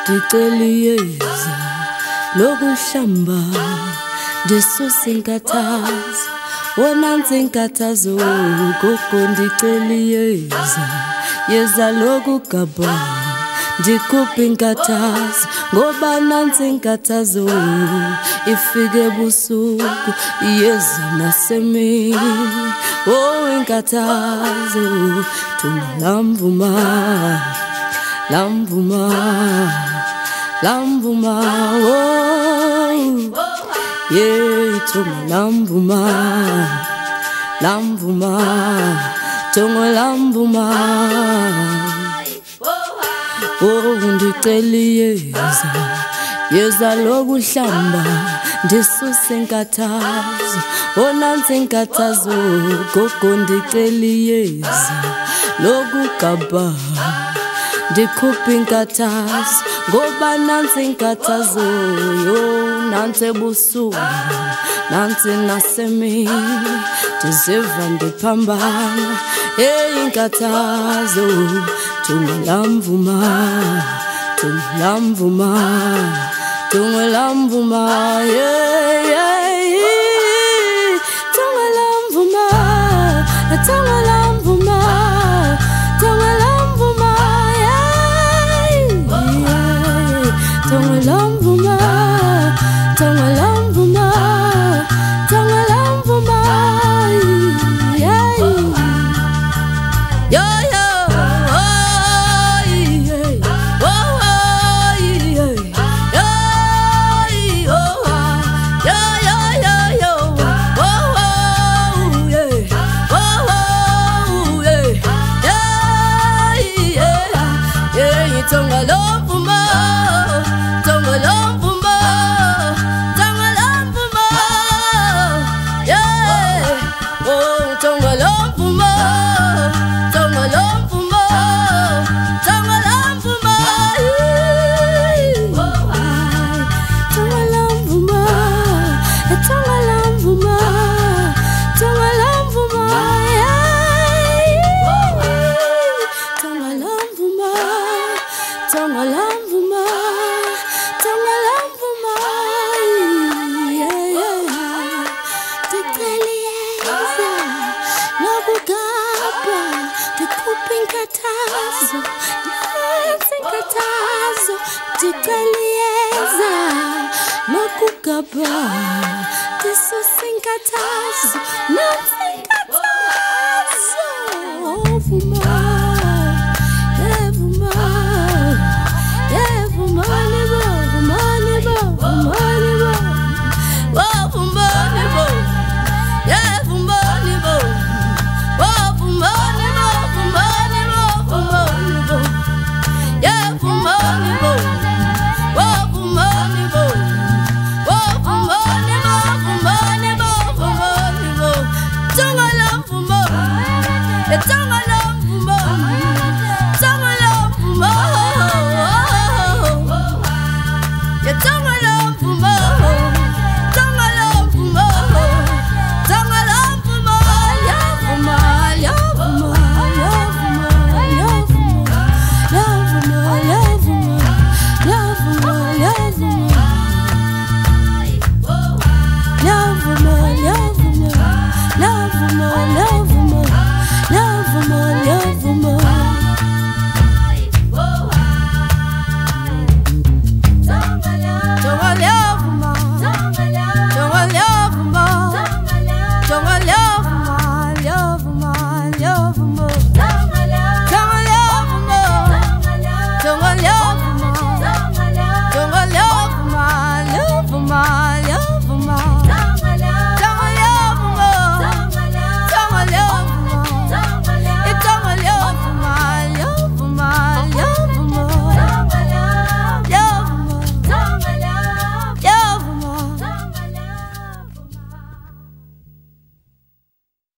Ndiceliyeza lokuhlamba ndisuse inkathazo wonansi inkathazo gogo ndiceliyeza yeza lokugaba ndikhuphe inkathazo ngoba nansi inkathazo ifike ebusuku yeza nasemini inkathazo thuma lamvuma yeah thuma lamvuma thuma lamvuma ndiceliyeza yeza lokuhlamba ndisuse inkathazo wonansi inkathazo gogo ndiceliyeza lokugaba ndikhuphe inkathazo ngoba nansi inkathazo nansi ebusuku nansi nasemini ndiziva ndiphambana inkathazo thuma lamvuma yeah thuma lamvuma Ndiceliyeza lokugaba ndisuse inkathazo